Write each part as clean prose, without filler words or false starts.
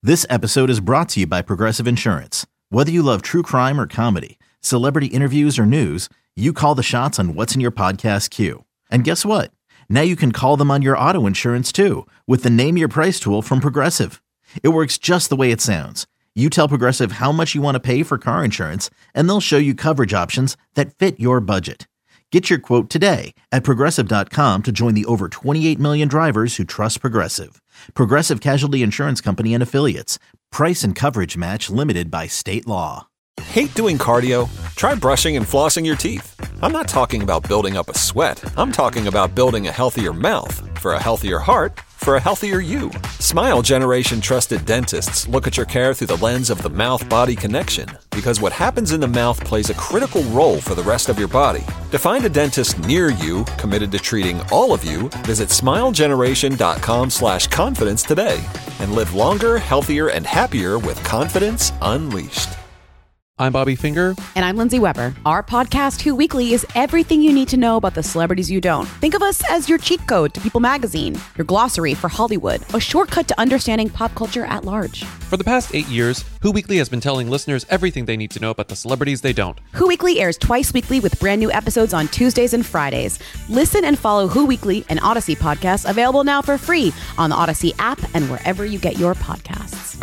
This episode is brought to you by Progressive Insurance. Whether you love true crime or comedy, celebrity interviews or news, you call the shots on what's in your podcast queue. And guess what? Now you can call them on your auto insurance too with the Name Your Price tool from Progressive. It works just the way it sounds. You tell Progressive how much you want to pay for car insurance, and they'll show you coverage options that fit your budget. Get your quote today at Progressive.com to join the over 28 million drivers who trust Progressive. Progressive Casualty Insurance Company and Affiliates. Price and coverage match limited by state law. Hate doing cardio? Try brushing and flossing your teeth. I'm not talking about building up a sweat. I'm talking about building a healthier mouth. For a healthier heart, for a healthier you. Smile Generation trusted dentists look at your care through the lens of the mouth-body connection, because what happens in the mouth plays a critical role for the rest of your body. To find a dentist near you committed to treating all of you, visit smilegeneration.com/confidence today and live longer, healthier, and happier with confidence unleashed. I'm Bobby Finger. And I'm Lindsay Weber. Our podcast, Who Weekly, is everything you need to know about the celebrities you don't. Think of us as your cheat code to People magazine, your glossary for Hollywood, a shortcut to understanding pop culture at large. For the past 8 years, Who Weekly has been telling listeners everything they need to know about the celebrities they don't. Who Weekly airs twice weekly with brand new episodes on Tuesdays and Fridays. Listen and follow Who Weekly, an Odyssey podcast, available now for free on the Odyssey app and wherever you get your podcasts.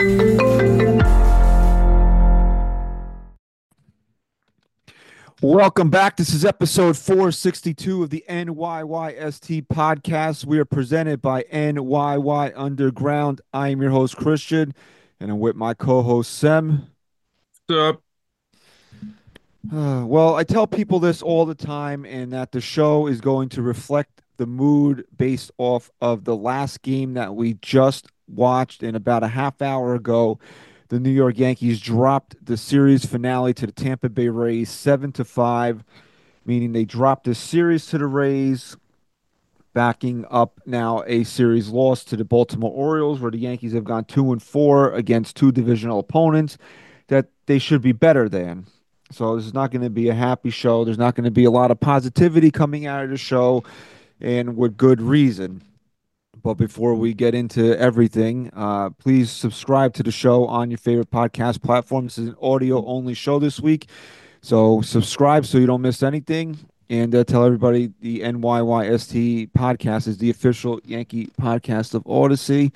Welcome back. This is episode 462 of the NYYST podcast. We are presented by NYY Underground. I am your host, Christian, and I'm with my co-host, Sem. What's up? Well, I tell people this all the time, and that the show is going to reflect the mood based off of the last game that we just watched. And about a half hour ago, the New York Yankees dropped the series finale to the Tampa Bay Rays 7-5, meaning they dropped the series to the Rays, backing up now a series loss to the Baltimore Orioles, where the Yankees have gone 2-4 against two divisional opponents that they should be better than. So this is not going to be a happy show. There's not going to be a lot of positivity coming out of the show, and with good reason. But before we get into everything, please subscribe to the show on your favorite podcast platform. This is an audio-only show this week, so subscribe so you don't miss anything. And tell everybody the NYYST podcast is the official Yankee podcast of Odyssey.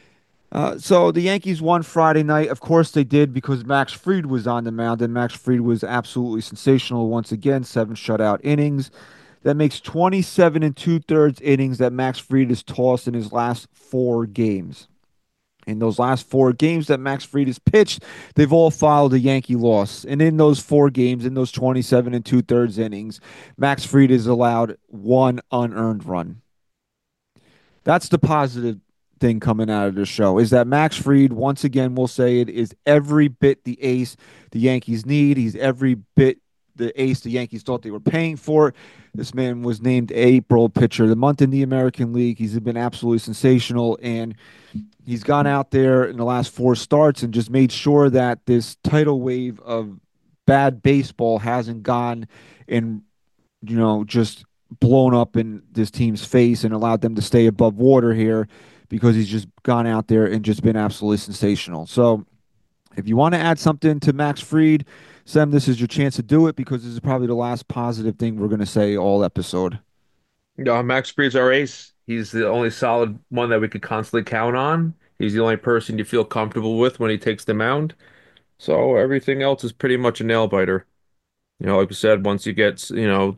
So the Yankees won Friday night. Of course they did, because Max Fried was on the mound, and Max Fried was absolutely sensational once again, 7 shutout innings. That makes 27 2/3 innings that Max Fried has tossed in his last 4 games. In those last 4 games that Max Fried has pitched, they've all followed a Yankee loss. And in those 4 games, in those 27 2/3 innings, Max Fried has allowed 1 unearned run. That's the positive thing coming out of the show, is that Max Fried, once again, we'll say it, is every bit the ace the Yankees need. He's every bit the ace the Yankees thought they were paying for. This man was named April Pitcher of the Month in the American League. He's been absolutely sensational, and he's gone out there in the last 4 starts and just made sure that this tidal wave of bad baseball hasn't gone and, just blown up in this team's face and allowed them to stay above water here, because he's just gone out there and just been absolutely sensational. So if you want to add something to Max Fried, Sam, this is your chance to do it, because this is probably the last positive thing we're going to say all episode. No, Max Fried's our ace. He's the only solid one that we could constantly count on. He's the only person you feel comfortable with when he takes the mound. So everything else is pretty much a nail biter. Like we said, once you get,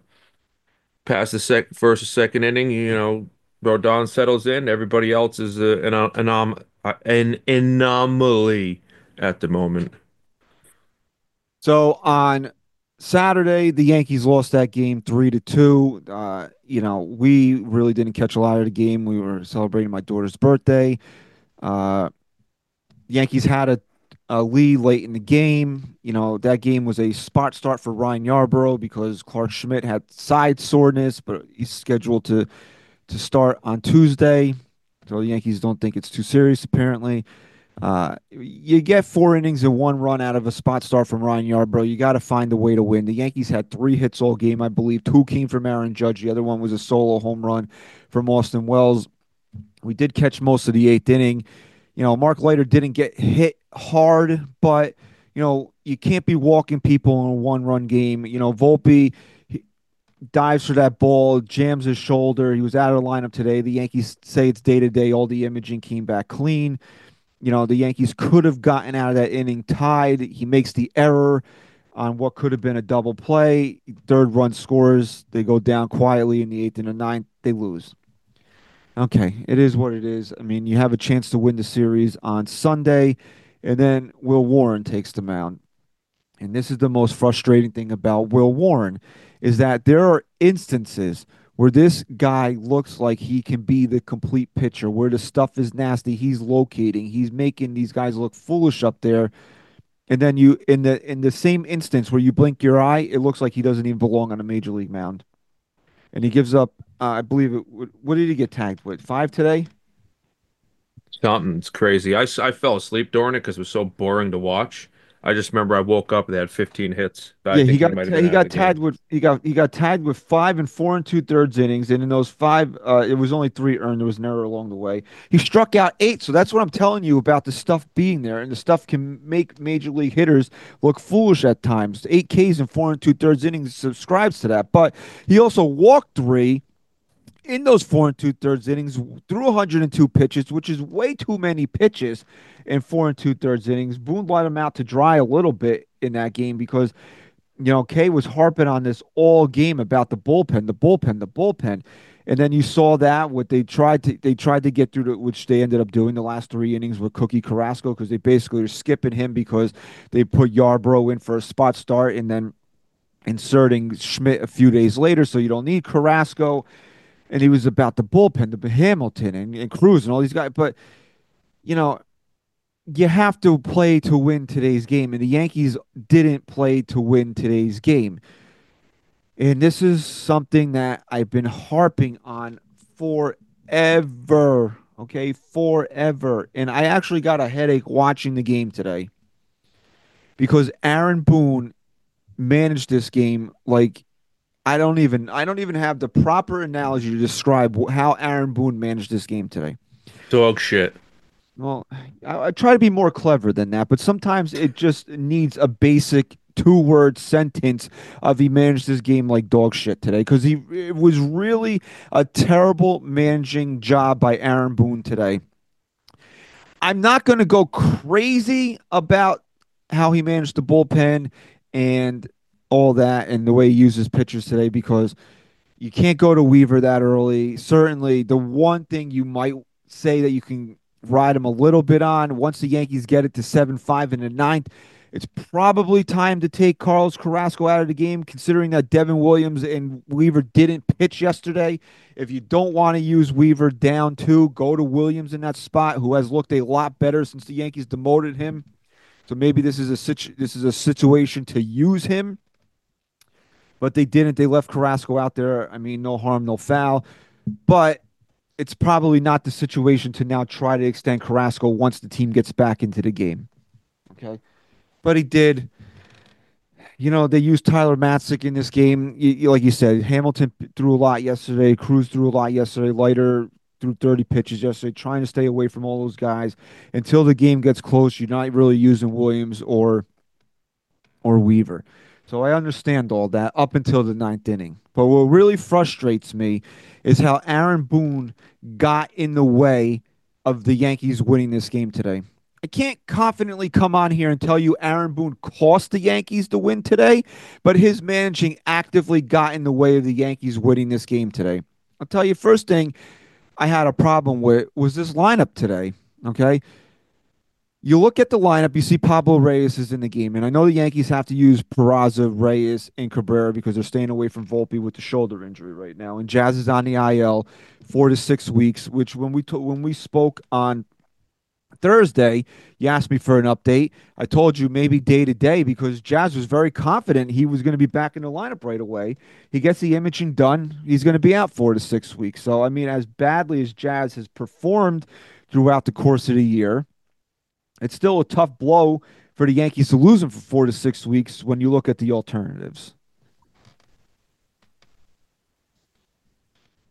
past the first or second inning, Rodon settles in. Everybody else is an anomaly at the moment. So on Saturday, the Yankees lost that game 3-2. We really didn't catch a lot of the game. We were celebrating my daughter's birthday. Yankees had a lead late in the game. That game was a spot start for Ryan Yarbrough, because Clark Schmidt had side soreness, but he's scheduled to start on Tuesday. So the Yankees don't think it's too serious, apparently. You get 4 innings and 1 run out of a spot start from Ryan Yarbrough. You got to find a way to win. The Yankees had 3 hits all game, I believe. 2 came from Aaron Judge. The other one was a solo home run from Austin Wells. We did catch most of the 8th inning. Mark Leiter didn't get hit hard, but you can't be walking people in a one-run game. Volpe dives for that ball, jams his shoulder. He was out of the lineup today. The Yankees say it's day to day. All the imaging came back clean. The Yankees could have gotten out of that inning tied. He makes the error on what could have been a double play. Third run scores. They go down quietly in the eighth and the ninth. They lose. Okay, it is what it is. I mean, you have a chance to win the series on Sunday, and then Will Warren takes the mound. And this is the most frustrating thing about Will Warren is that there are instances where this guy looks like he can be the complete pitcher, where the stuff is nasty, he's locating, he's making these guys look foolish up there. And then you in the same instance where you blink your eye, it looks like he doesn't even belong on a major league mound. And he gives up, I believe it. What did he get tagged with? 5 today? Something's crazy. I fell asleep during it because it was so boring to watch. I just remember I woke up and they had 15 hits. But Yeah, I think he might have been he out of got the game. tagged with he got tagged with 5 and 4 2/3 innings, and in those 5, it was only 3 earned. There was an error along the way. He struck out 8, so that's what I'm telling you about the stuff being there, and the stuff can make major league hitters look foolish at times. 8 Ks and 4 2/3 innings subscribes to that, but he also walked 3 in those 4 2/3 innings, threw 102 pitches, which is way too many pitches in 4 2/3 innings. Boone let him out to dry a little bit in that game because, Kay was harping on this all game about the bullpen, the bullpen, the bullpen. And then you saw that what they tried to get through to, which they ended up doing the last 3 innings with Cookie Carrasco because they basically were skipping him because they put Yarbrough in for a spot start and then inserting Schmidt a few days later, so you don't need Carrasco. And he was about the bullpen, the Hamilton and Cruz and all these guys. But, you know, you have to play to win today's game. And the Yankees didn't play to win today's game. And this is something that I've been harping on forever. Okay, forever. And I actually got a headache watching the game today because Aaron Boone managed this game like I don't even have the proper analogy to describe how Aaron Boone managed this game today. Dog shit. Well, I try to be more clever than that, but sometimes it just needs a basic 2-word sentence of he managed this game like dog shit today because it was really a terrible managing job by Aaron Boone today. I'm not going to go crazy about how he managed the bullpen and all that and the way he uses pitchers today because you can't go to Weaver that early. Certainly, the one thing you might say that you can ride him a little bit on once the Yankees get it to 7-5 in the ninth, it's probably time to take Carlos Carrasco out of the game, considering that Devin Williams and Weaver didn't pitch yesterday. If you don't want to use Weaver down 2, go to Williams in that spot, who has looked a lot better since the Yankees demoted him. So maybe this is a situation to use him. But they didn't. They left Carrasco out there. I mean, no harm, no foul. But it's probably not the situation to now try to extend Carrasco once the team gets back into the game. Okay. But he did. They used Tyler Matzik in this game. Like you said, Hamilton threw a lot yesterday. Cruz threw a lot yesterday. Leiter threw 30 pitches yesterday, trying to stay away from all those guys. Until the game gets close, you're not really using Williams or Weaver. So I understand all that up until the ninth inning. But what really frustrates me is how Aaron Boone got in the way of the Yankees winning this game today. I can't confidently come on here and tell you Aaron Boone cost the Yankees the win today, but his managing actively got in the way of the Yankees winning this game today. I'll tell you, first thing I had a problem with was this lineup today, okay? You look at the lineup, you see Pablo Reyes is in the game, and I know the Yankees have to use Peraza, Reyes, and Cabrera because they're staying away from Volpe with the shoulder injury right now, and Jazz is on the IL 4 to 6 weeks. Which when we spoke on Thursday, you asked me for an update. I told you maybe day to day because Jazz was very confident he was going to be back in the lineup right away. He gets the imaging done, he's going to be out 4 to 6 weeks. So I mean, as badly as Jazz has performed throughout the course of the year, it's still a tough blow for the Yankees to lose him for 4 to 6 weeks when you look at the alternatives.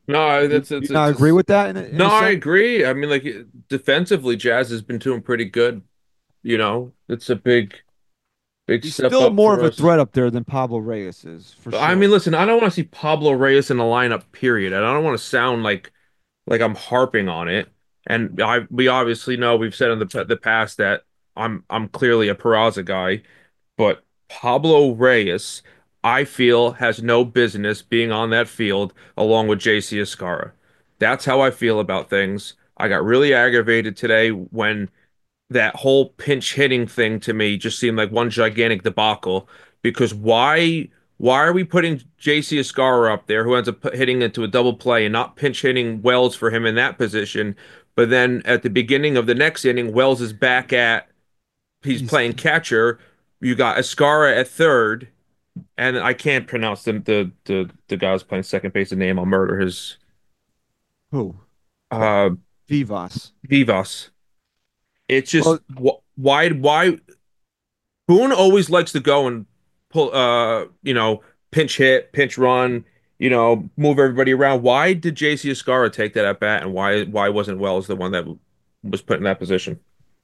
No, Do that's you not agree with that in no, a I sense? agree. I mean, like defensively, Jazz has been doing pretty good. It's a big He's step still up more of for a us. threat up there than Pablo Reyes is, for I sure. mean, listen, I don't want to see Pablo Reyes in the lineup, period. And I don't want to sound like I'm harping on it. And we obviously know we've said in the past that I'm clearly a Peraza guy, but Pablo Reyes, I feel, has no business being on that field along with JC Escarra. That's how I feel about things. I got really aggravated today when that whole pinch hitting thing to me just seemed like one gigantic debacle because why are we putting JC Escarra up there who ends up hitting into a double play and not pinch hitting Wells for him in that position, but then at the beginning of the next inning Wells is back at he's He's playing catcher. You got Escarra at third, and I can't pronounce the guy who's playing second base. The name I'll murder his who? uh Vivas. Vivas. It's just Well, why Boone always likes to go and pull pinch hit, pinch run, move everybody around. Why did JC Escarra take that at bat and why wasn't Wells the one that was put in that position?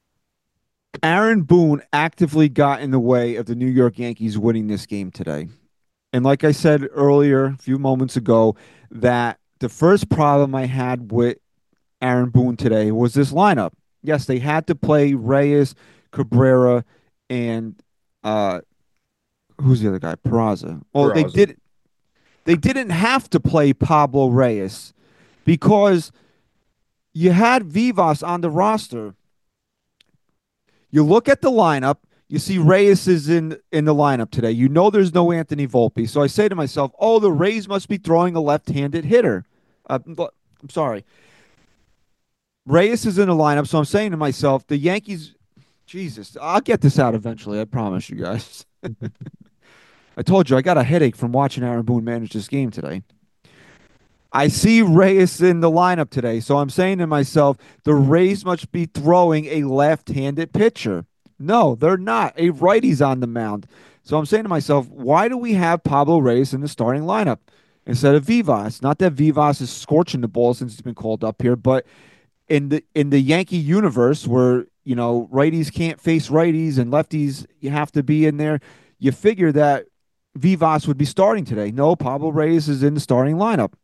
Aaron Boone actively got in the way of the New York Yankees winning this game today. And like I said earlier, a few moments ago, that the first problem I had with Aaron Boone today was this lineup. Yes, they had to play Reyes, Cabrera, and uh, who's the other guy? Peraza. Well, they Peraza. did. They didn't have to play Pablo Reyes because you had Vivas on the roster. You look at the lineup. You see Reyes is in the lineup today. You know there's no Anthony Volpe. So I say to myself, oh, the Rays must be throwing a left-handed hitter. I'm sorry. Reyes is in the lineup, so I'm saying to myself, the Yankees, Jesus, I'll get this out eventually. I promise you guys. I told you I got a headache from watching Aaron Boone manage this game today. I see Reyes in the lineup today, so I'm saying to myself, the Rays must be throwing a left-handed pitcher. No, they're not. A righty's on the mound. So I'm saying to myself, why do we have Pablo Reyes in the starting lineup instead of Vivas? Not that Vivas is scorching the ball since he's been called up here, but in the Yankee universe where, righties can't face righties and lefties you have to be in there, you figure that Vivas would be starting today. No, Pablo Reyes is in the starting lineup.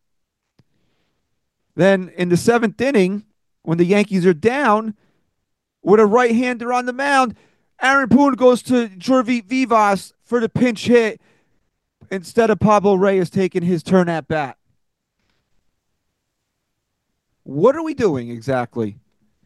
Then in the seventh inning, when the Yankees are down with a right-hander on the mound, Aaron Boone goes to Jorge Vivas for the pinch hit instead of Pablo Reyes taking his turn at bat. What are we doing exactly?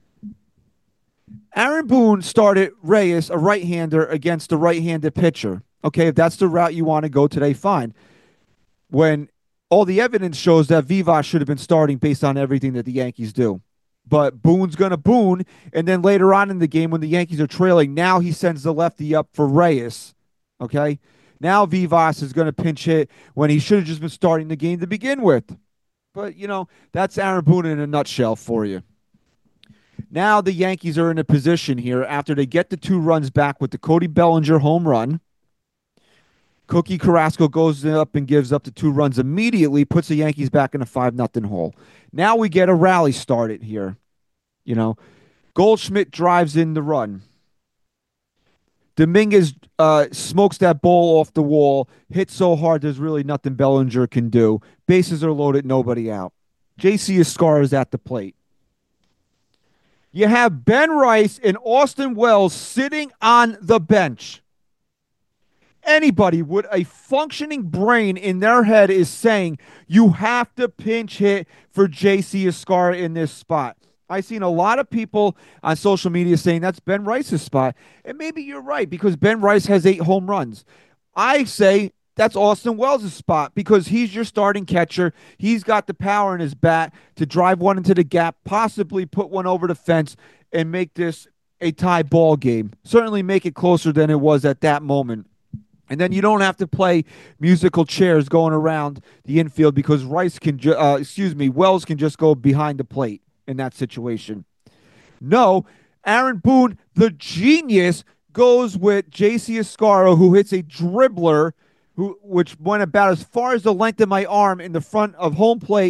Aaron Boone started Reyes, a right-hander, against a right-handed pitcher. Okay, if that's the route you want to go today, fine. When all the evidence shows that Vivas should have been starting based on everything that the Yankees do. But Boone's going to Boone, and then later on in the game when the Yankees are trailing, now he sends the lefty up for Reyes. Okay? Now Vivas is going to pinch hit when he should have just been starting the game to begin with. But, that's Aaron Boone in a nutshell for you. Now the Yankees are in a position here after they get the 2 runs back with the Cody Bellinger home run. Cookie Carrasco goes up and gives up the 2 runs immediately, puts the Yankees back in a 5-0 hole. Now we get a rally started here. Goldschmidt drives in the run. Dominguez smokes that ball off the wall, hits so hard there's really nothing Bellinger can do. Bases are loaded, nobody out. JC Escarra is at the plate. You have Ben Rice and Austin Wells sitting on the bench. Anybody with a functioning brain in their head is saying you have to pinch hit for JC Escarra in this spot. I've seen a lot of people on social media saying that's Ben Rice's spot. And maybe you're right because Ben Rice has 8 home runs. I say that's Austin Wells' spot because he's your starting catcher. He's got the power in his bat to drive one into the gap, possibly put one over the fence and make this a tie ball game. Certainly make it closer than it was at that moment. And then you don't have to play musical chairs going around the infield because Wells can just go behind the plate in that situation. No, Aaron Boone, the genius, goes with JC Escarra, who hits a dribbler, which went about as far as the length of my arm in the front of home plate,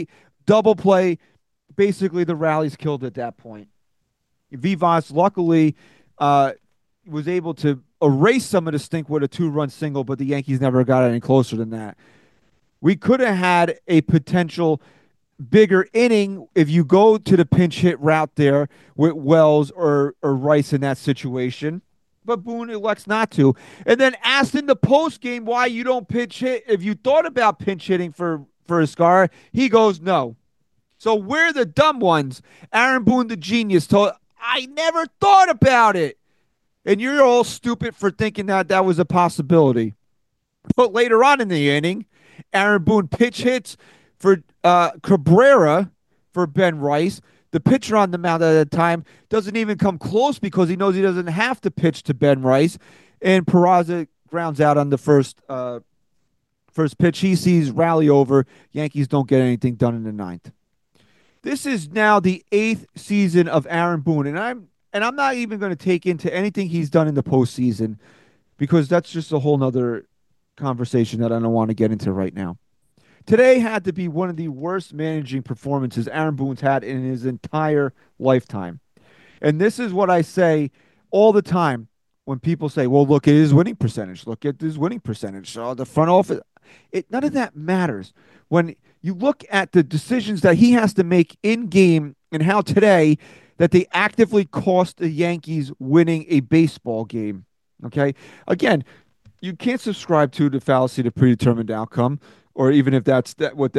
double play. Basically, the rally's killed at that point. Vivas, luckily, was able to erase some of the stink with a 2-run single, but the Yankees never got any closer than that. We could have had a potential bigger inning if you go to the pinch hit route there with Wells or Rice in that situation. But Boone elects not to. And then asked in the post game why you don't pinch hit. If you thought about pinch hitting for Escar, he goes, no. So we're the dumb ones. Aaron Boone, the genius, told, I never thought about it. And you're all stupid for thinking that that was a possibility. But later on in the inning, Aaron Boone pitch hits for Cabrera for Ben Rice. The pitcher on the mound at the time doesn't even come close because he knows he doesn't have to pitch to Ben Rice. And Peraza grounds out on the first pitch. He sees rally over. Yankees don't get anything done in the ninth. This is now the 8th season of Aaron Boone, and I'm not even going to take into anything he's done in the postseason because that's just a whole nother conversation that I don't want to get into right now. Today had to be one of the worst managing performances Aaron Boone's had in his entire lifetime. And this is what I say all the time when people say, well, look at his winning percentage. Look at his winning percentage. So the front office, none of that matters. When you look at the decisions that he has to make in game and how today that they actively cost the Yankees winning a baseball game. Okay. Again, you can't subscribe to the fallacy of predetermined outcome, or even if that's what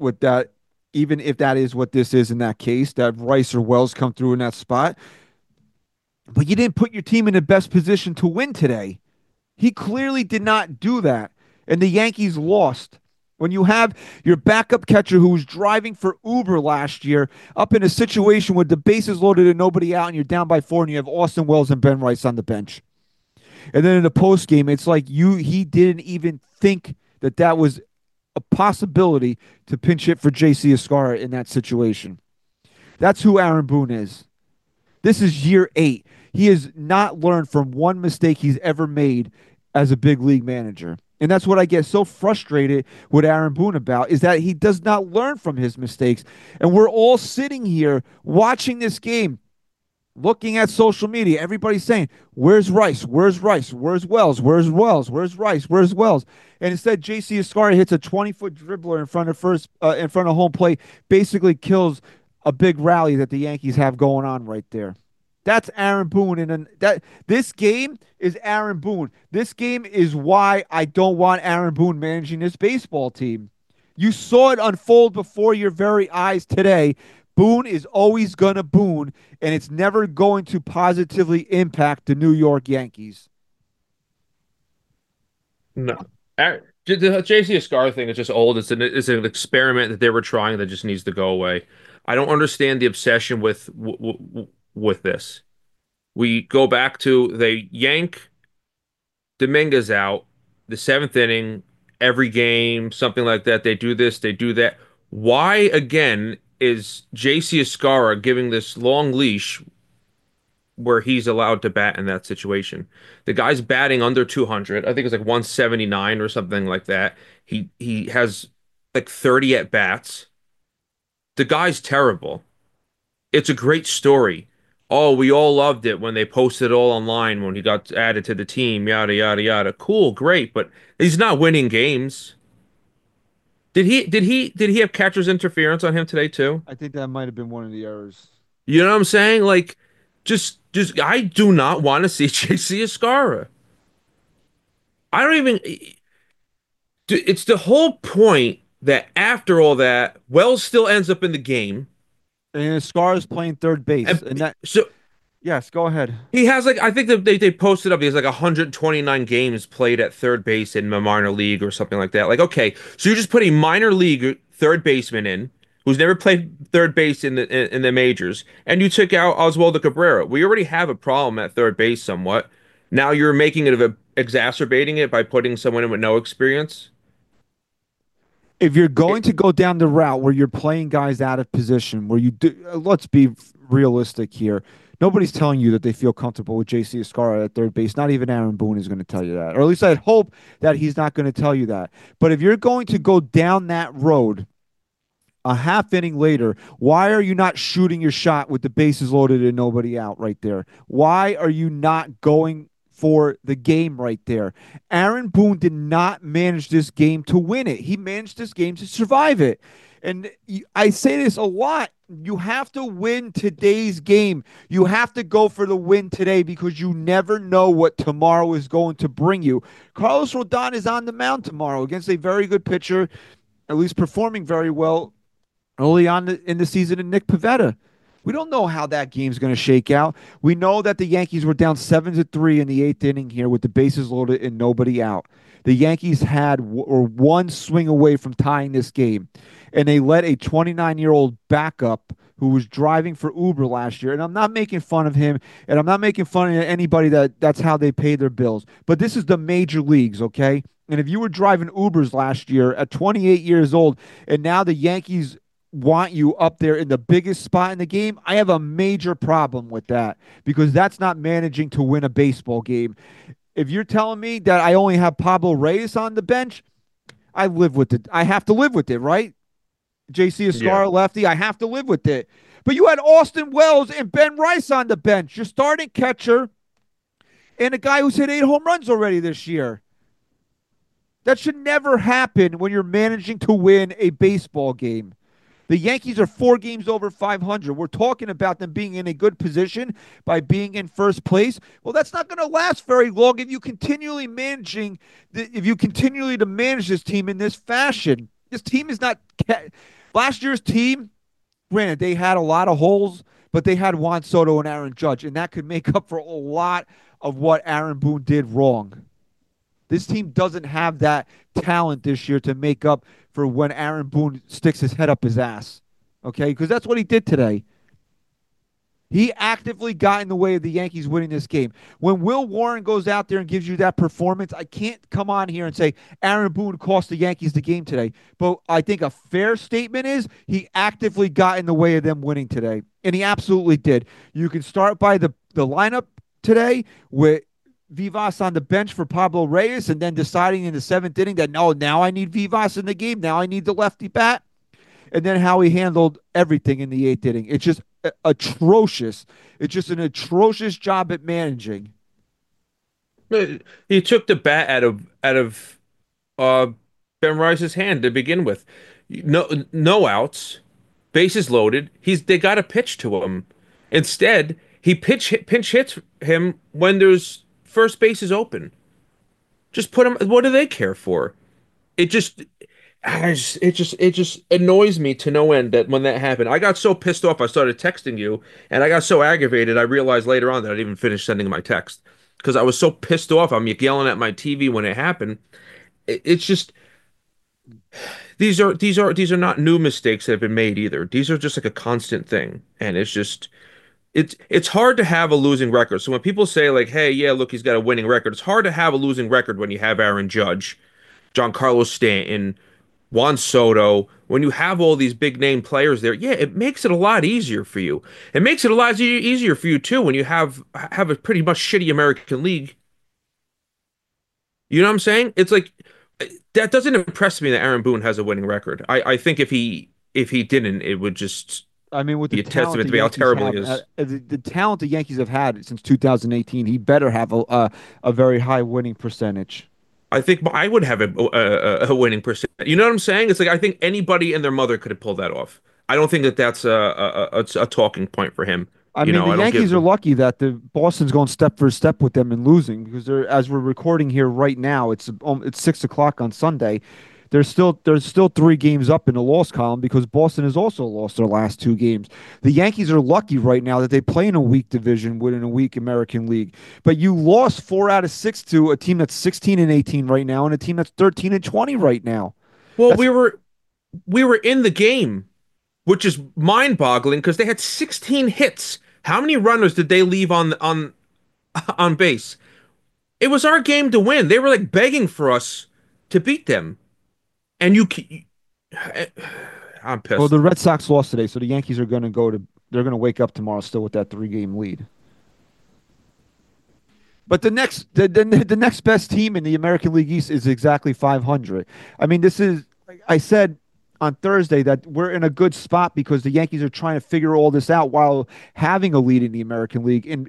this is in that case, that Rice or Wells come through in that spot. But you didn't put your team in the best position to win today. He clearly did not do that. And the Yankees lost. When you have your backup catcher who was driving for Uber last year up in a situation with the bases loaded and nobody out and you're down by 4 and you have Austin Wells and Ben Rice on the bench. And then in the post game, it's like he didn't even think that was a possibility to pinch hit for JC Escarra in that situation. That's who Aaron Boone is. This is year 8. He has not learned from one mistake he's ever made as a big league manager. And that's what I get so frustrated with Aaron Boone about, is that he does not learn from his mistakes. And we're all sitting here watching this game, looking at social media. Everybody's saying, where's Rice? Where's Rice? Where's Wells? Where's Wells? Where's Rice? Where's Wells? And instead, JC Escarra hits a 20-foot dribbler in front of home plate, basically kills a big rally that the Yankees have going on right there. That's Aaron Boone, and this game is Aaron Boone. This game is why I don't want Aaron Boone managing this baseball team. You saw it unfold before your very eyes today. Boone is always going to Boone, and it's never going to positively impact the New York Yankees. No. The JC Escarra thing is just old. It's an experiment that they were trying that just needs to go away. I don't understand the obsession with this. We go back to they yank Dominguez out the 7th inning every game, something like that. They do this, they do that. Why again is JC Escarra giving this long leash where he's allowed to bat in that situation? The guy's batting under 200. I think it's like 179 or something like that. He has like 30 at bats. The guy's terrible. It's a great story. Oh, we all loved it when they posted it all online when he got added to the team, yada yada yada. Cool, great, but he's not winning games. Did he have catcher's interference on him today too? I think that might have been one of the errors. You know what I'm saying? Like, just I do not want to see JC Escarra. I don't even. It's the whole point that after all that, Wells still ends up in the game. And Escarra's playing third base. And that, so yes, go ahead. he has like I think that they posted up he has like 129 games played at third base in the minor league or something like that. Like, okay, so you just put a minor league third baseman in who's never played third base in the majors, and you took out Oswaldo Cabrera. We already have a problem at third base somewhat. Now you're making it exacerbating it by putting someone in with no experience. If you're going to go down the route where you're playing guys out of position, where you do, let's be realistic here. Nobody's telling you that they feel comfortable with JC Escarra at third base. Not even Aaron Boone is going to tell you that. Or at least I'd hope that he's not going to tell you that. But if you're going to go down that road, a half inning later, why are you not shooting your shot with the bases loaded and nobody out right there? Why are you not going for the game right there? Aaron Boone did not manage this game to win it. He managed this game to survive it. And I say this a lot. You have to win today's game. You have to go for the win today because you never know what tomorrow is going to bring you. Carlos Rodon is on the mound tomorrow against a very good pitcher, at least performing very well early on in the season, in Nick Pivetta. We don't know how that game's going to shake out. We know that the Yankees were down 7-3 in the eighth inning here with the bases loaded and nobody out. The Yankees were one swing away from tying this game, and they let a 29-year-old backup who was driving for Uber last year. And I'm not making fun of him, and I'm not making fun of anybody that's how they pay their bills. But this is the major leagues, okay? And if you were driving Ubers last year at 28 years old, and now the Yankees want you up there in the biggest spot in the game, I have a major problem with that because that's not managing to win a baseball game. If you're telling me that I only have Pablo Reyes on the bench, I live with it. I have to live with it, right? JC Escara, lefty, I have to live with it. But you had Austin Wells and Ben Rice on the bench, your starting catcher, and a guy who's hit 8 home runs already this year. That should never happen when you're managing to win a baseball game. The Yankees are 4 games over 500. We're talking about them being in a good position by being in first place. Well, that's not going to last very long if you continually to manage this team in this fashion. This team is not last year's team. Granted, they had a lot of holes, but they had Juan Soto and Aaron Judge, and that could make up for a lot of what Aaron Boone did wrong. This team doesn't have that talent this year to make up for when Aaron Boone sticks his head up his ass. Okay? Because that's what he did today. He actively got in the way of the Yankees winning this game. When Will Warren goes out there and gives you that performance, I can't come on here and say Aaron Boone cost the Yankees the game today. But I think a fair statement is he actively got in the way of them winning today. And he absolutely did. You can start by the lineup today with Vivas on the bench for Pablo Reyes and then deciding in the 7th inning that, no, now I need Vivas in the game. Now I need the lefty bat. And then how he handled everything in the 8th inning. It's just atrocious. It's just an atrocious job at managing. He took the bat out of Ben Rice's hand to begin with. No outs, bases loaded. They got to pitch to him. Instead, he pinch hits him when there's first base is open. Just put him. What do they care for? It just annoys me to no end that when that happened, I got so pissed off. I started texting you, and I got so aggravated. I realized later on that I didn't even finish sending my text because I was so pissed off. I'm yelling at my TV when it happened. It's just these are not new mistakes that have been made either. These are just like a constant thing, and it's hard to have a losing record. So when people say like, "Hey, yeah, look, he's got a winning record," it's hard to have a losing record when you have Aaron Judge, Giancarlo Stanton, Juan Soto. When you have all these big name players there, yeah, it makes it a lot easier for you. It makes it a lot easier for you too when you have a pretty much shitty American League. You know what I'm saying? It's like that doesn't impress me that Aaron Boone has a winning record. I think if he didn't, it would just I mean, with be the a talent testament the to how Yankees terrible he have, is. the talent the Yankees have had since 2018, he better have a very high winning percentage. I think I would have a winning percent. You know what I'm saying? It's like I think anybody and their mother could have pulled that off. I don't think that that's a talking point for him. I You mean, know, the I don't Yankees give. are lucky that the Boston's going step for step with them and losing because they're as we're recording here right now. It's 6 o'clock on Sunday. There's still 3 games up in the loss column because Boston has also lost their last 2 games. The Yankees are lucky right now that they play in a weak division within a weak American League. But you lost 4 out of 6 to a team that's 16-18 right now and a team that's 13-20 right now. Well, That's we were in the game, which is mind-boggling because they had 16 hits. How many runners did they leave on base? It was our game to win. They were like begging for us to beat them, and I'm well, pissed. the Red Sox lost today, so the Yankees are going to they're going to wake up tomorrow still with that 3-game lead. But the next best team in the American League East is exactly 500. I mean, this is like I said on Thursday that we're in a good spot because the Yankees are trying to figure all this out while having a lead in the American League. And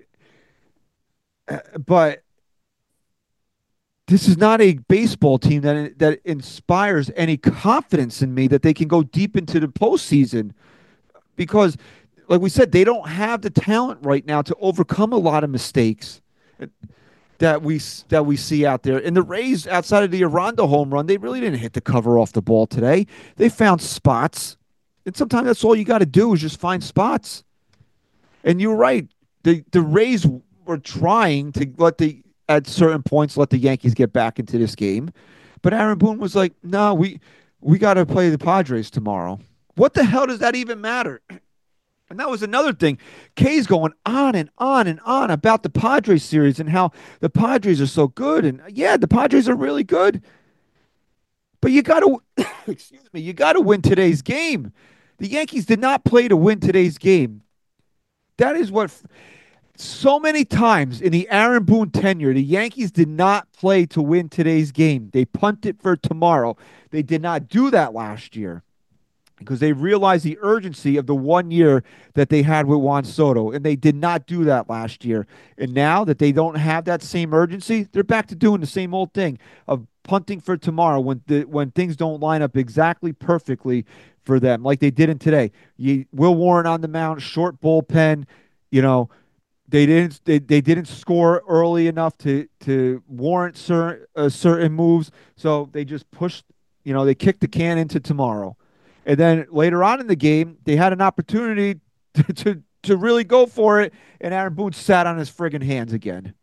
but this is not a baseball team that inspires any confidence in me that they can go deep into the postseason because, like we said, they don't have the talent right now to overcome a lot of mistakes that we see out there. And the Rays, outside of the Aranda home run, they really didn't hit the cover off the ball today. They found spots, and sometimes that's all you got to do is just find spots. And you're right. The Rays were trying to at certain points let the Yankees get back into this game, but Aaron Boone was like, "No, we got to play the Padres tomorrow." What the hell does that even matter? And that was another thing. Kay's going on and on and on about the Padres series and how the Padres are so good. And yeah, the Padres are really good. But you got to, excuse me, you got to win today's game. The Yankees did not play to win today's game. That is what so many times in the Aaron Boone tenure, the Yankees did not play to win today's game. They punted for tomorrow. They did not do that last year because they realized the urgency of the 1 year that they had with Juan Soto, and they did not do that last year. And now that they don't have that same urgency, they're back to doing the same old thing of punting for tomorrow when things don't line up exactly perfectly for them, like they did in today. Will Warren on the mound, short bullpen, you know, they didn't score early enough to warrant certain moves, so they just pushed. They kicked the can into tomorrow. And then later on in the game, they had an opportunity to really go for it, and Aaron Boone sat on his friggin' hands again.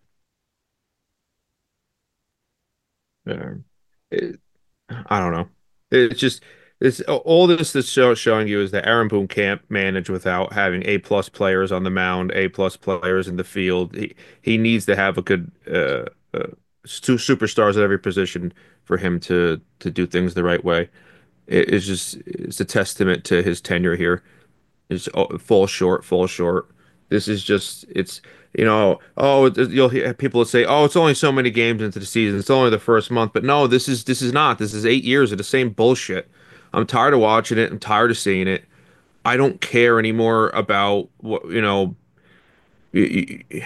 Yeah. It, I don't know. It's just it's all this show showing you is that Aaron Boone can't manage without having A-plus players on the mound, A-plus players in the field. He needs to have a good two superstars at every position for him to do things the right way. It's a testament to his tenure here. It's fall short, fall short. This is just it's you'll hear people say, oh, it's only so many games into the season. It's only the first month. But no, this is not. This is 8 years of the same bullshit. I'm tired of watching it. I'm tired of seeing it. I don't care anymore about what y- y-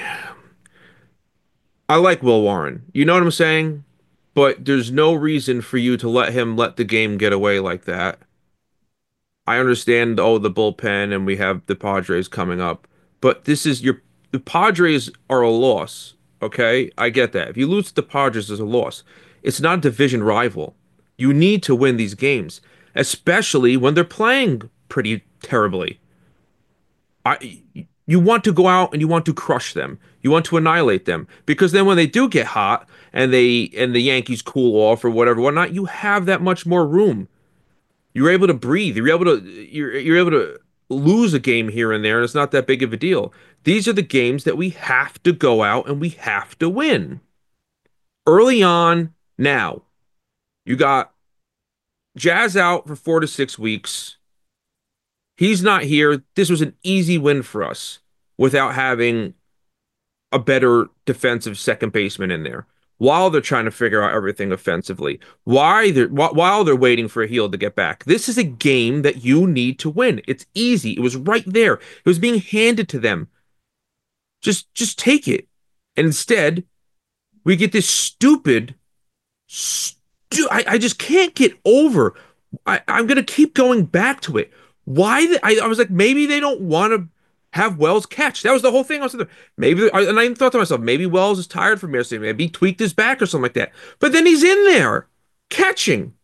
I like Will Warren. You know what I'm saying? But there's no reason for you to let him let the game get away like that. I understand, oh, the bullpen and we have the Padres coming up, but the Padres are a loss, okay? I get that. If you lose to the Padres, it's a loss. It's not a division rival. You need to win these games, especially when they're playing pretty terribly. I You want to go out and you want to crush them. You want to annihilate them because then when they do get hot and the Yankees cool off or whatnot, you have that much more room. You're able to breathe. You're able to lose a game here and there, and it's not that big of a deal. These are the games that we have to go out and we have to win. Early on, now, you got Jazz out for 4 to 6 weeks. He's not here. This was an easy win for us without having a better defensive second baseman in there while they're trying to figure out everything offensively. While they're waiting for a heel to get back. This is a game that you need to win. It's easy. It was right there. It was being handed to them. Just take it. And instead, we get this I just can't get over. I'm gonna keep going back to it. I was like, maybe they don't want to have Wells catch. That was the whole thing. I was like, and I even thought to myself, maybe Wells is tired from yesterday. Maybe he tweaked his back or something like that. But then he's in there catching.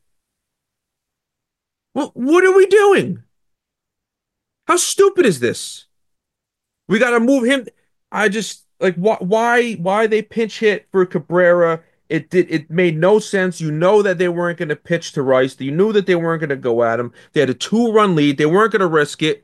Well, what are we doing? How stupid is this? We got to move him. I just like why they pinch hit for Cabrera. It made no sense. You know that they weren't going to pitch to Rice. You knew that they weren't going to go at him. They had a 2-run lead. They weren't going to risk it.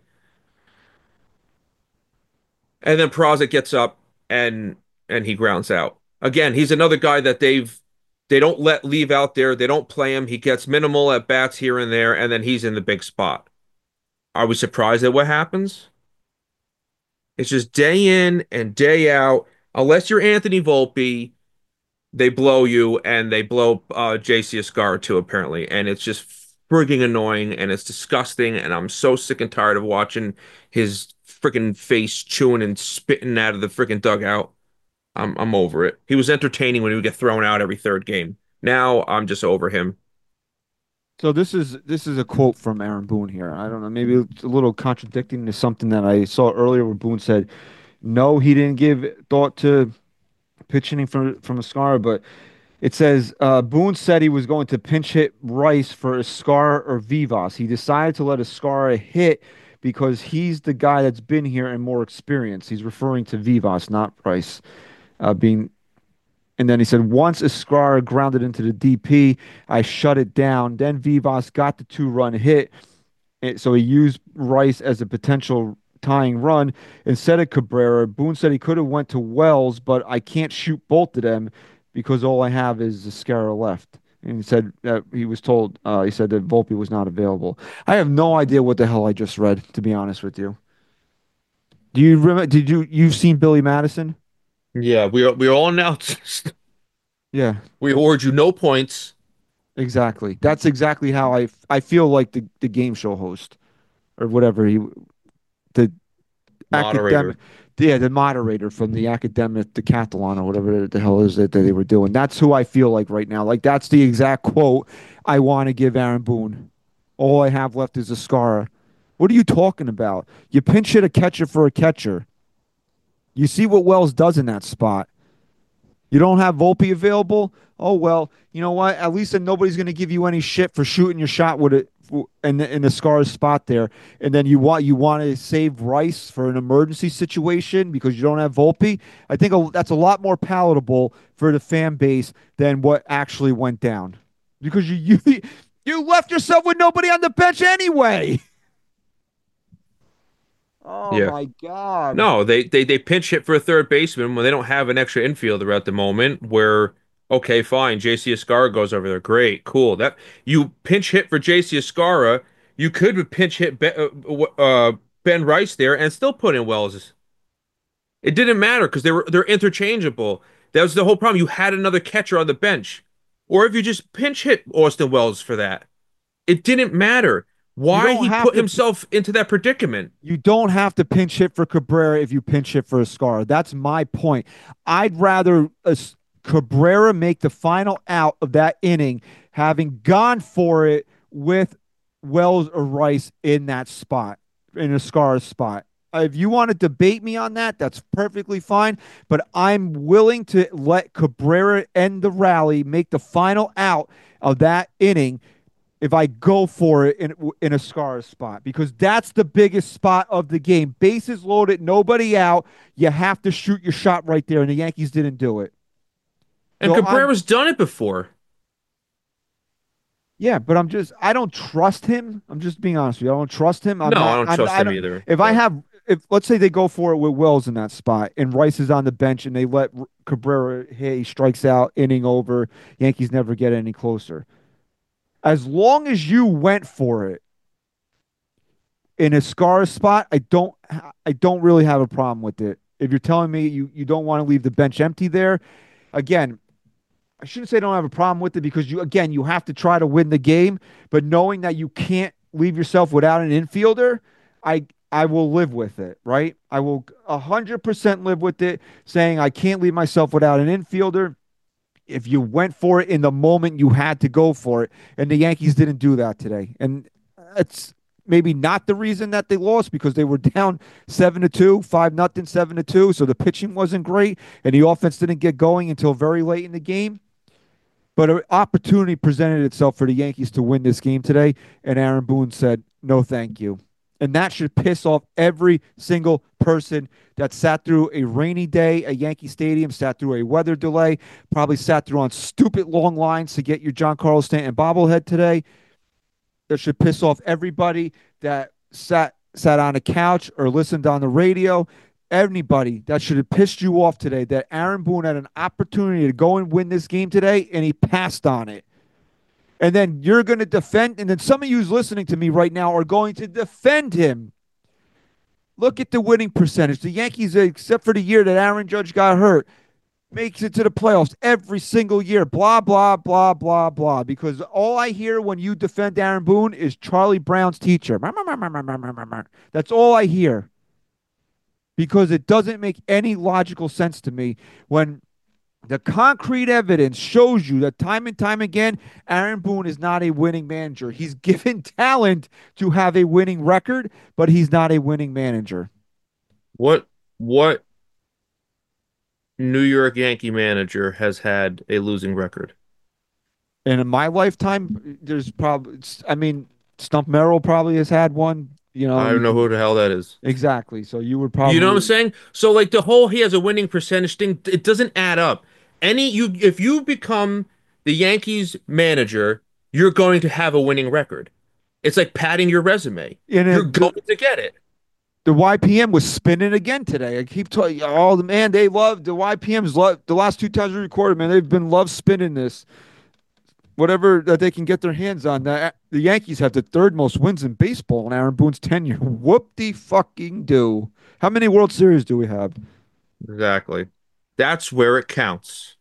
And then Prozic gets up and he grounds out. Again, he's another guy that they don't let leave out there. They don't play him. He gets minimal at bats here and there, and then he's in the big spot. Are we surprised at what happens? It's just day in and day out. Unless you're Anthony Volpe, they blow you and they blow JC Escobar too, apparently. And it's just frigging annoying and it's disgusting. And I'm so sick and tired of watching his freaking face chewing and spitting out of the freaking dugout. I'm over it. He was entertaining when he would get thrown out every third game. Now I'm just over him. So this is a quote from Aaron Boone here. I don't know, maybe it's a little contradicting to something that I saw earlier where Boone said, no, he didn't give thought to pitching from Escara, but it says Boone said he was going to pinch hit Rice for Escara or Vivas. He decided to let Escara hit because he's the guy that's been here and more experienced. He's referring to Vivas, not Rice, being. And then he said, once Escara grounded into the DP, I shut it down. Then Vivas got the 2-run hit. So he used Rice as a potential tying run instead of Cabrera. Boone said he could have went to Wells, but I can't shoot both of them because all I have is Escara left. And he said that he was told, he said that Volpe was not available. I have no idea what the hell I just read, to be honest with you. Do you remember, you've seen Billy Madison? Yeah, we all announced. Yeah. We award you no points. Exactly. That's exactly how I feel like the game show host or whatever the Moderator. academic, yeah, the moderator from the academic decathlon or whatever the hell is it that they were doing. That's who I feel like right now. Like that's the exact quote I want to give Aaron Boone. All I have left is Escara. What are you talking about? You pinch hit a catcher for a catcher. You see what Wells does in that spot. You don't have Volpe available? Oh well, you know what? At least then nobody's going to give you any shit for shooting your shot with it in the Scar's spot there. And then you want to save Rice for an emergency situation because you don't have Volpe. I think that's a lot more palatable for the fan base than what actually went down. Because you left yourself with nobody on the bench anyway. Oh Yeah. my God. No, they pinch hit for a third baseman when they don't have an extra infielder at the moment. Where okay, fine, JC Escarra goes over there. Great, cool. That you pinch hit for JC Escarra, you could pinch hit Ben Rice there and still put in Wells. It didn't matter because they're interchangeable. That was the whole problem. You had another catcher on the bench, or if you just pinch hit Austin Wells for that, it didn't matter. You Why don't he have put to. himself into that predicament? You don't have to pinch hit for Cabrera if you pinch hit for Escara. That's my point. I'd rather Cabrera make the final out of that inning, having gone for it with Wells or Rice in that spot, in Escara's spot. If you want to debate me on that, that's perfectly fine. But I'm willing to let Cabrera end the rally, make the final out of that inning if I go for it in a Scar spot because that's the biggest spot of the game. Bases loaded, nobody out. You have to shoot your shot right there, and the Yankees didn't do it. And So Cabrera's done it before. yeah, but I don't trust him. I'm just being honest with you. I don't trust him. No, I don't trust him either. If let's say they go for it with Wells in that spot and Rice is on the bench and they let Cabrera hit, he strikes out, inning over, Yankees never get any closer. As long as you went for it in a Scar spot, I don't really have a problem with it. If you're telling me you don't want to leave the bench empty there, again, I shouldn't say I don't have a problem with it because you have to try to win the game, but knowing that you can't leave yourself without an infielder, I will live with it, right? I will 100% live with it, saying I can't leave myself without an infielder. If you went for it in the moment you had to go for it, and the Yankees didn't do that today. And it's maybe not the reason that they lost because they were down 7-2, 5-0, 7-2. So the pitching wasn't great, and the offense didn't get going until very late in the game. But an opportunity presented itself for the Yankees to win this game today, and Aaron Boone said, no, thank you. And that should piss off every single person that sat through a rainy day at Yankee Stadium, sat through a weather delay, probably sat through on stupid long lines to get your Giancarlo Stanton bobblehead today. That should piss off everybody that sat on a couch or listened on the radio. Anybody that should have pissed you off today that Aaron Boone had an opportunity to go and win this game today, and he passed on it. And then you're going to defend, and then some of you listening to me right now are going to defend him. Look at the winning percentage. The Yankees, except for the year that Aaron Judge got hurt, makes it to the playoffs every single year. Blah, blah, blah, blah, blah. Because all I hear when you defend Aaron Boone is Charlie Brown's teacher. That's all I hear. Because it doesn't make any logical sense to me when the concrete evidence shows you that time and time again, Aaron Boone is not a winning manager. He's given talent to have a winning record, but he's not a winning manager. What New York Yankee manager has had a losing record? And in my lifetime, there's probably, I mean, Stump Merrill probably has had one. You know, I don't know who the hell that is. exactly. So you would You know what I'm probably, saying? So like the whole he has a winning percentage thing, it doesn't add up. If you become the Yankees manager, you're going to have a winning record. It's like padding your resume. and You're it, going to get it. the YPM was spinning again today. I keep telling you, all the man, they love the YPMs. Love the last two times we recorded, man. They've been love spinning this. Whatever that they can get their hands on. The Yankees have the third most wins in baseball in Aaron Boone's tenure. Whoop de fucking do. How many World Series do we have? Exactly. That's where it counts.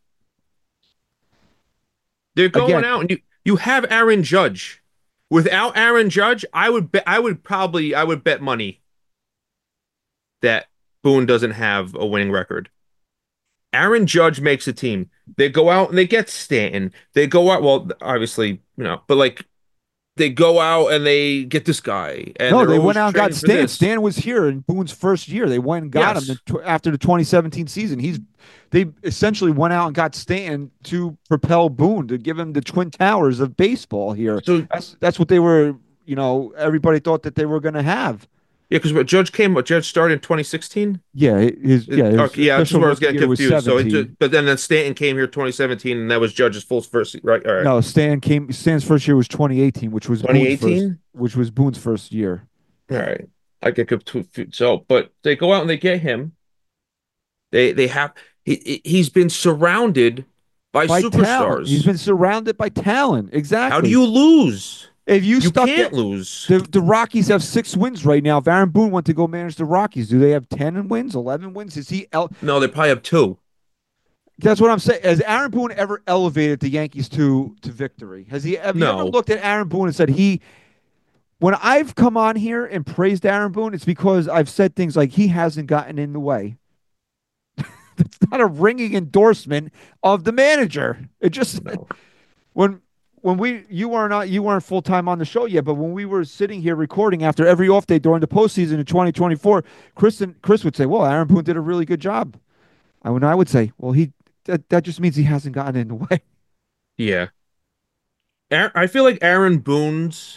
They're going Again, out and you have Aaron Judge. Without Aaron Judge, I would bet money that Boone doesn't have a winning record. Aaron Judge makes a team. They go out and they get Stanton. They go out, well, obviously, but like they go out and they get this guy, and no, they're they always went out and got trading for Stan. this. Stan was here in Boone's first year. They went and got Yes. him after the 2017 season. They essentially went out and got Stan to propel Boone to give him the twin towers of baseball here. So That's what they were. Everybody thought that they were going to have. yeah, because what Judge started in 2016. Yeah, his Okay, yeah, this is official where I was rookie getting year was confused. So 17. but then Stanton came here 2017, and that was Judge's full first, right? All right. No, Stan's first year was 2018, which was 2018? Boone's first year. All right. I get confused. So, but they go out and they get him. They have he's been surrounded by By talent. He's superstars. been surrounded by talent. How do Exactly. you lose? If you You stuck can't it, lose. the Rockies have 6 wins right now. If Aaron Boone went to go manage the Rockies, do they have 10 wins, 11 wins? Is he No, they probably have two. That's what I'm saying. Has Aaron Boone ever elevated the Yankees to victory? Have you ever No. looked at Aaron Boone and said when I've come on here and praised Aaron Boone, it's because I've said things like he hasn't gotten in the way. That's not a ringing endorsement of the manager. It just No. when you weren't full time on the show yet, but when we were sitting here recording after every off day during the postseason in 2024, Chris would say, "Well, Aaron Boone did a really good job." I would say, "Well, that just means he hasn't gotten in the way." Yeah. I feel like Aaron Boone's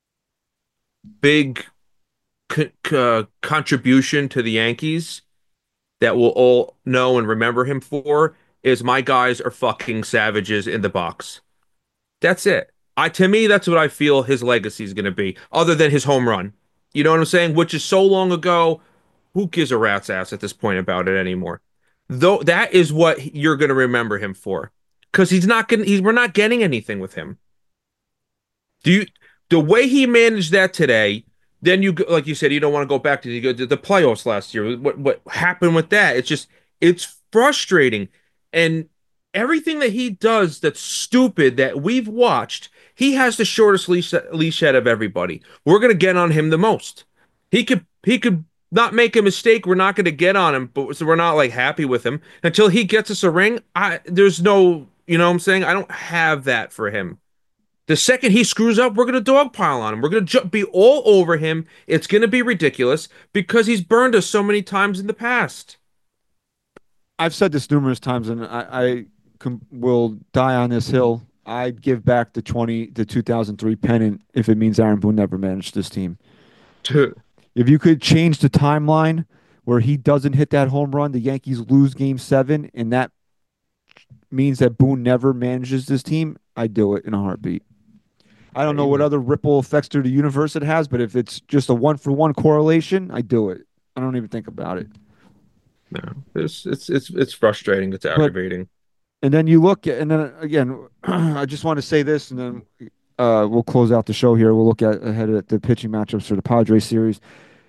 big contribution to the Yankees that we'll all know and remember him for is my guys are fucking savages in the box. That's it. To me, that's what I feel his legacy is going to be, other than his home run. You know what I'm saying? Which is so long ago. Who gives a rat's ass at this point about it anymore? Though that is what you're going to remember him for, because we're not getting anything with him. Do you the way he managed that today? Then like you said, you don't want to go back to the playoffs last year. What happened with that? It's frustrating, and everything that he does that's stupid that we've watched, he has the shortest leash out of everybody. We're gonna get on him the most. He could not make a mistake. We're not gonna get on him, but so we're not like happy with him until he gets us a ring. There's no, you know what I'm saying? I don't have that for him. The second he screws up, we're going to dogpile on him. We're going to be all over him. It's going to be ridiculous because he's burned us so many times in the past. I've said this numerous times, and will die on this hill. I'd give back the 2003 pennant if it means Aaron Boone never managed this team. If you could change the timeline where he doesn't hit that home run, the Yankees lose Game 7, and that means that Boone never manages this team, I'd do it in a heartbeat. I don't know what other ripple effects through the universe it has, but if it's just a 1-for-1 correlation, I do it. I don't even think about it. No, it's frustrating. It's aggravating. And then you look at, and then again, I just want to say this, and then we'll close out the show here. We'll look ahead at the pitching matchups for the Padres series.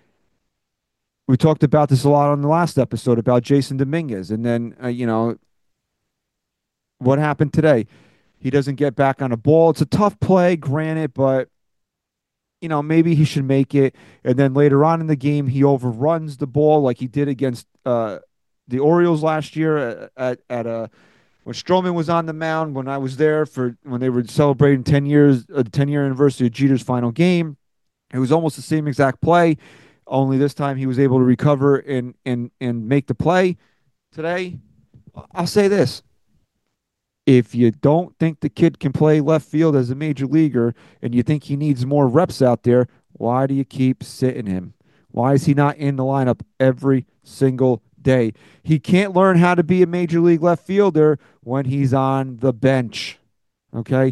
We talked about this a lot on the last episode about Jason Dominguez, and then what happened today? He doesn't get back on the ball. It's a tough play, granted, but maybe he should make it. And then later on in the game, he overruns the ball like he did against the Orioles last year at when Stroman was on the mound. When I was there for when they were celebrating 10 years, the 10-year anniversary of Jeter's final game, it was almost the same exact play, only this time he was able to recover and make the play. Today, I'll say this: if you don't think the kid can play left field as a major leaguer and you think he needs more reps out there, why do you keep sitting him? Why is he not in the lineup every single day? He can't learn how to be a major league left fielder when he's on the bench. Okay?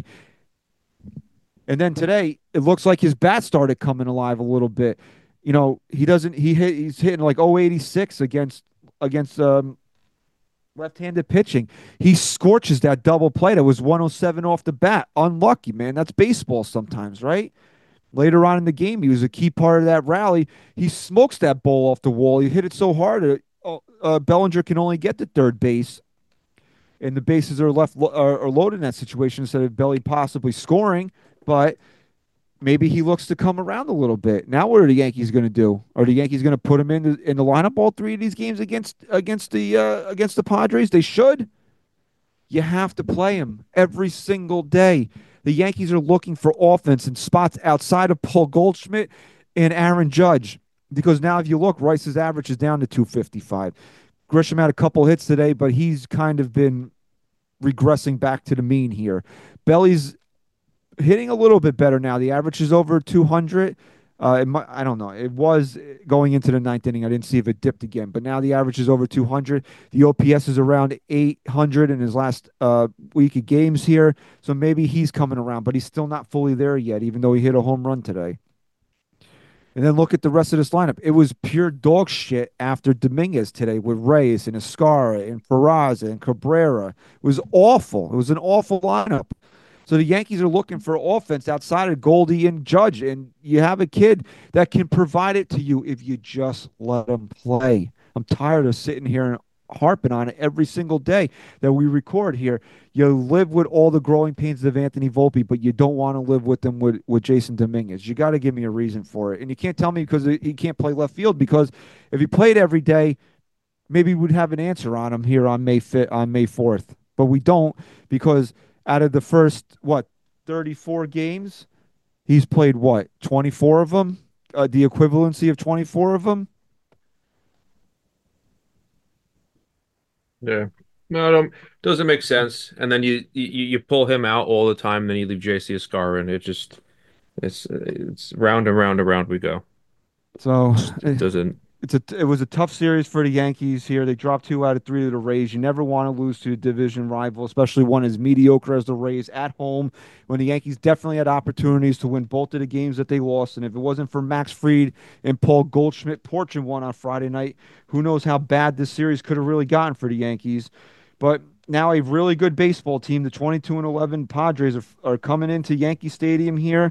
And then today, it looks like his bat started coming alive a little bit. He's hitting like 086 against left-handed pitching. He scorches that double play that was 107 off the bat. Unlucky, man. That's baseball sometimes, right? Later on in the game, he was a key part of that rally. He smokes that ball off the wall. He hit it so hard, Bellinger can only get to third base, and the bases are are loaded in that situation instead of Belly possibly scoring. But maybe he looks to come around a little bit. Now, what are the Yankees going to do? Are the Yankees going to put him in the lineup all three of these games against the Padres? They should. You have to play him every single day. The Yankees are looking for offense in spots outside of Paul Goldschmidt and Aaron Judge, because now if you look, Rice's average is down to 255. Grisham had a couple hits today, but he's kind of been regressing back to the mean here. Belly's hitting a little bit better now. The average is over 200. I don't know. It was going into the ninth inning. I didn't see if it dipped again, but now the average is over 200. The OPS is around 800 in his last week of games here. So maybe he's coming around, but he's still not fully there yet, even though he hit a home run today. And then look at the rest of this lineup. It was pure dog shit after Dominguez today with Reyes and Escara and Peraza and Cabrera. It was awful. It was an awful lineup. So the Yankees are looking for offense outside of Goldie and Judge, and you have a kid that can provide it to you if you just let him play. I'm tired of sitting here and harping on it every single day that we record here. You live with all the growing pains of Anthony Volpe, but you don't want to live with them with Jason Dominguez. You got to give me a reason for it. And you can't tell me because he can't play left field, because if he played every day, maybe we'd have an answer on him here on May 4th. But we don't, because out of the first, 34 games, he's played 24 of them? The equivalency of 24 of them? Yeah. No, it doesn't make sense. And then you pull him out all the time, then you leave JC Escar in. It's round and round and round we go. So It doesn't. it was a tough series for the Yankees here. They dropped 2 out of 3 to the Rays. You never want to lose to a division rival, especially one as mediocre as the Rays at home, when the Yankees definitely had opportunities to win both of the games that they lost. And if it wasn't for Max Fried and Paul Goldschmidt torching one on Friday night, who knows how bad this series could have really gotten for the Yankees. But now a really good baseball team, the 22-11 Padres, are coming into Yankee Stadium here.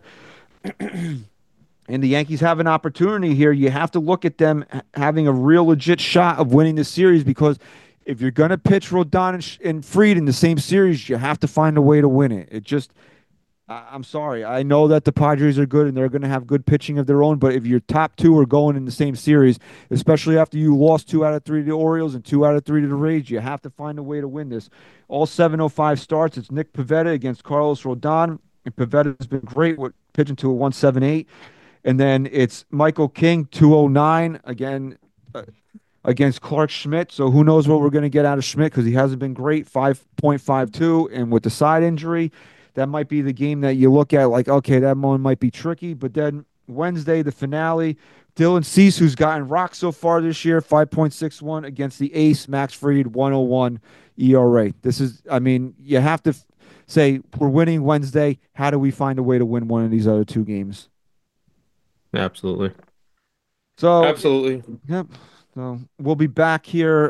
And the Yankees have an opportunity here. You have to look at them having a real legit shot of winning the series, because if you're going to pitch Rodon and Fried in the same series, you have to find a way to win it. I'm sorry. I know that the Padres are good and they're going to have good pitching of their own, but if your top 2 are going in the same series, especially after you lost 2 out of 3 to the Orioles and 2 out of 3 to the Rays, you have to find a way to win this. All 7:05 starts. It's Nick Pivetta against Carlos Rodon, and Pivetta has been great with pitching to a 1.78. And then it's Michael King, 209, again against Clark Schmidt. So who knows what we're going to get out of Schmidt, because he hasn't been great, 5.52. And with the side injury, that might be the game that you look at like, okay, that one might be tricky. But then Wednesday, the finale, Dylan Cease, who's gotten rocked so far this year, 5.61 against the ace, Max Fried, 101 ERA. You have to say, we're winning Wednesday. How do we find a way to win one of these other 2 games? Absolutely. So Absolutely. Yep. So we'll be back here.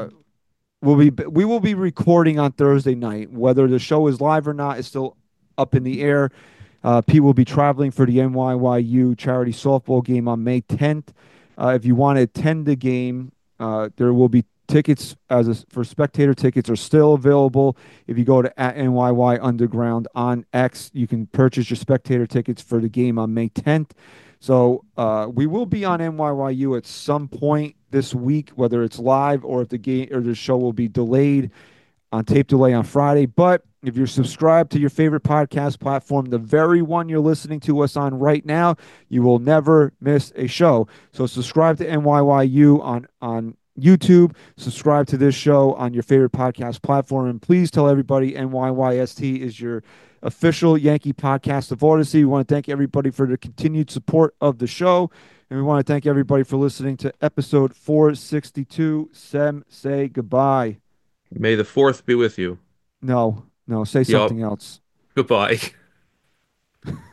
We will be recording on Thursday night. Whether the show is live or not is still up in the air. Pete will be traveling for the NYYU charity softball game on May 10th. If you want to attend the game, there will be tickets for spectator tickets are still available. If you go to at NYY Underground on X, you can purchase your spectator tickets for the game on May 10th. So we will be on NYYU at some point this week, whether it's live or if the game or the show will be delayed on tape delay on Friday. But if you're subscribed to your favorite podcast platform, the very one you're listening to us on right now, you will never miss a show. So subscribe to NYYU on YouTube, subscribe to this show on your favorite podcast platform, and please tell everybody NYYST is your official Yankee podcast of Odyssey. We want to thank everybody for the continued support of the show, and we want to thank everybody for listening to episode 462. Sem, say goodbye. May the fourth be with you. No, say Yup. something else. Goodbye.